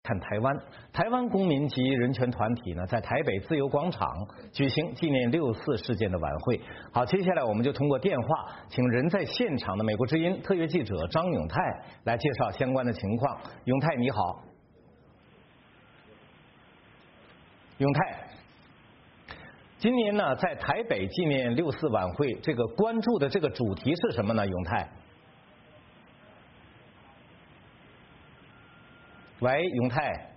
看台湾，台湾公民及人权团体呢，在台北自由广场举行纪念6·4事件的晚会。好，接下来我们就通过电话，请人在现场的美国之音特约记者张永泰来介绍相关的情况。永泰你好，永泰，今年呢，在台北纪念6·4晚会，这个关注的这个主题是什么呢？永泰。喂，永泰。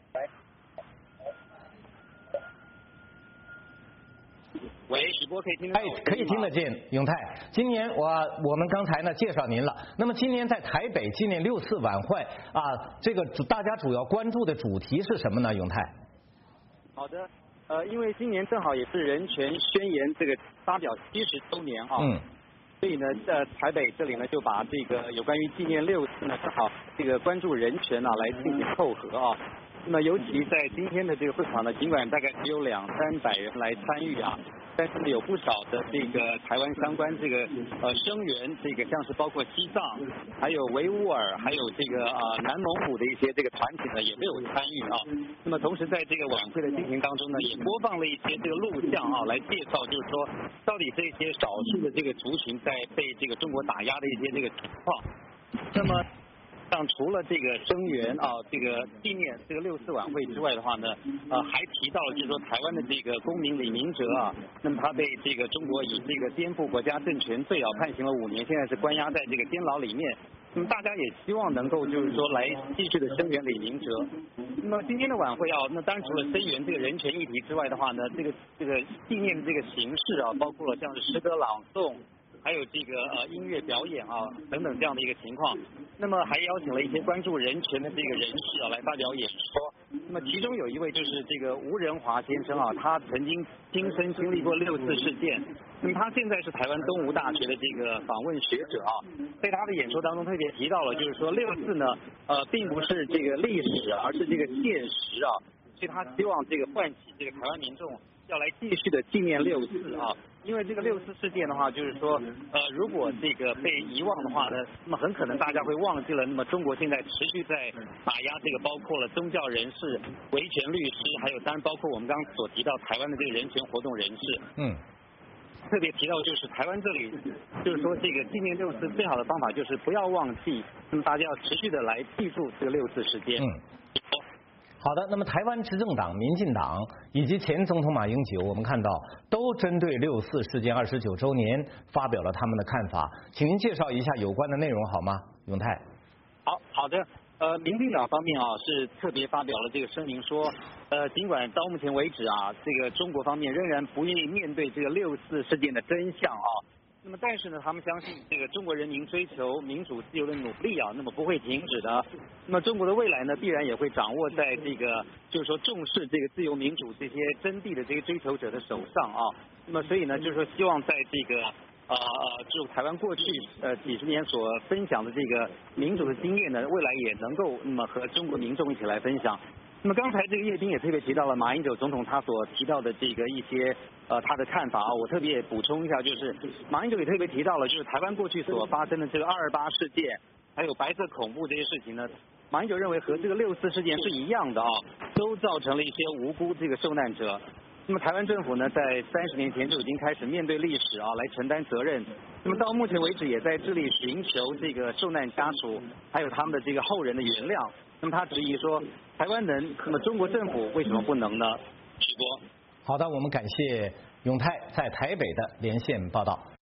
喂，直播可以听得到？ 可以听得见，永泰。今年我们刚才呢介绍您了。那么今年在台北纪念6·4晚会啊，这个大家主要关注的主题是什么呢？永泰。 好的，因为今年正好也是人权宣言这个发表70周年啊。所以呢，在台北这里呢，就把这个有关于纪念6·4呢，正好这个关注人权呢来进行凑合啊。那么尤其在今天的这个会场呢，尽管大概只有200-300人来参与啊，但是呢有不少的这个台湾相关这个声援，这个像是包括西藏、还有维吾尔、还有这个南蒙古的一些这个团体呢，也都有参与啊。那么同时在这个晚会的进行当中呢，也播放了一些这个录像啊，来介绍就是说到底这些少数的这个族群在被这个中国打压的一些这个情况。那么除了这个声援啊，这个纪念这个6·4晚会之外的话呢，还提到了就是说台湾的这个公民李明哲啊，那么他被这个中国以这个颠覆国家政权罪啊判刑了5年，现在是关押在这个监牢里面。那么大家也希望能够就是说来继续的声援李明哲。那么今天的晚会啊，那当然除了声援这个人权议题之外的话呢，这个纪念的这个形式啊，包括了像是诗歌朗诵。还有这个音乐表演啊等等这样的一个情况，那么还邀请了一些关注人权的这个人士啊来发表演说。那么其中有一位就是这个吴仁华先生啊，他曾经亲身经历过6·4事件，那么他现在是台湾东吴大学的这个访问学者啊，在他的演说当中特别提到了，就是说6·4呢并不是这个历史，而是这个现实啊，所以他希望这个唤起这个台湾民众要来继续的纪念6·4啊。因为这个6·4事件的话，就是说，如果这个被遗忘的话呢，那么很可能大家会忘记了，那么中国现在持续在打压这个包括了宗教人士、维权律师，还有当然包括我们刚刚所提到台湾的这个人权活动人士。特别提到就是台湾这里，就是说这个纪念6·4最好的方法就是不要忘记，那么大家要持续的来记住这个6·4事件。 好的，那么台湾执政党民进党以及前总统马英九，我们看到都针对6·4事件29周年发表了他们的看法，请您介绍一下有关的内容好吗？永泰。 好的，民进党方面啊是特别发表了这个声明说，尽管到目前为止啊，这个中国方面仍然不愿意面对这个6·4事件的真相啊。那么，但是呢，他们相信这个中国人民追求民主自由的努力啊，那么不会停止的。那么，中国的未来呢，必然也会掌握在这个就是说重视这个自由民主这些真谛的这些追求者的手上啊。那么，所以呢，就是说希望在这个就台湾过去几十年所分享的这个民主的经验呢，未来也能够那么和中国民众一起来分享。那么刚才这个叶斌也特别提到了马英九总统他所提到的这个一些他的看法啊，我特别也补充一下，就是马英九也特别提到了，就是台湾过去所发生的这个228事件，还有白色恐怖这些事情呢，马英九认为和这个6·4事件是一样的啊，都造成了一些无辜这个受难者。那么台湾政府呢，在30年前就已经开始面对历史啊，来承担责任。那么到目前为止，也在致力寻求这个受难家属还有他们的这个后人的原谅。那么他质疑说，台湾能，那么中国政府为什么不能呢？直播。 好的，我们感谢永泰在台北的连线报道。